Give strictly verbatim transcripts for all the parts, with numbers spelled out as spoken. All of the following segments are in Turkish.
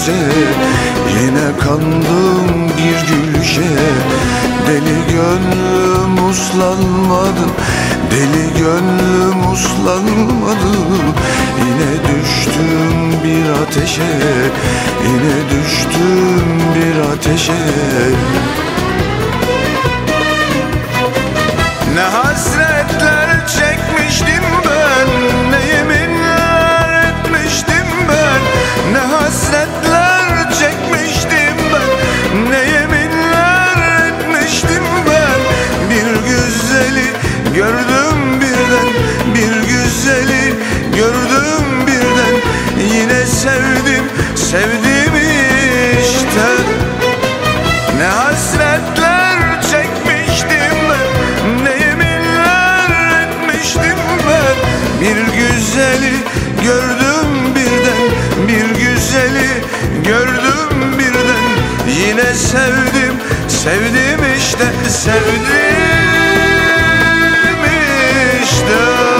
söze, yine kandım bir gülüşe. Deli gönlüm uslanmadı, deli gönlüm uslanmadı. Yine düştüm bir ateşe, yine düştüm bir ateşe. Ne hasretler çekmiştim ben, ne yeminler etmiştim ben. Ne hasretler çekmiştim ben, ne yeminler etmiştim ben. Bir güzeli gördüm birden, bir güzeli gördüm birden. Yine sevdim, sevdim işte. Ne hasretler çekmiştim ben, ne yeminler etmiştim ben. Bir güzeli gördüm birden, bir güzeli gördüm birden. Yine sevdim, sevdim işte, sevdim işte.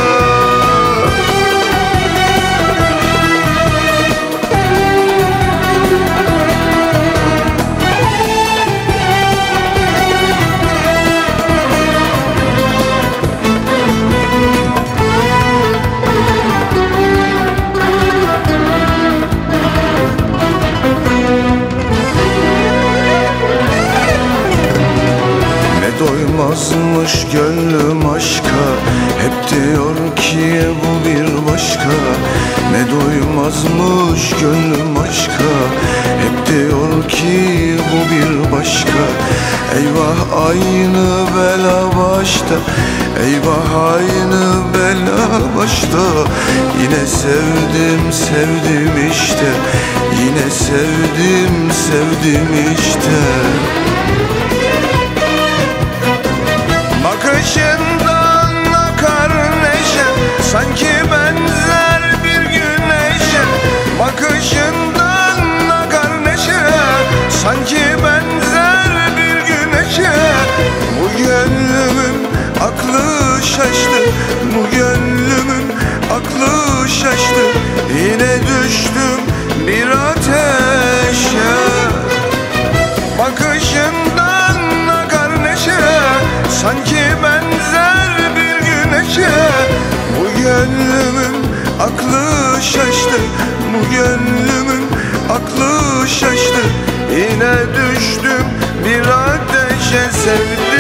Doymazmış gönlüm aşka, hep diyor ki bu bir başka. Ne doymazmış gönlüm aşka, hep diyor ki bu bir başka. Eyvah aynı bela başta, eyvah aynı bela başta. Yine sevdim, sevdim işte, yine sevdim, sevdim işte. Bakışından akar neşe, sanki benzer bir güneşe. Bakışından akar neşe, sanki benzer bir güneşe. Bu gönlümün aklı şaştı, bu gönlümün aklı şaştı. Yine düştüm bir ateşe. Bakışından akar neşe, sanki benzer bir güneşe. Bu gönlümün aklı şaştı, bu gönlümün aklı şaştı. Yine düştüm bir ateşe, sevdim.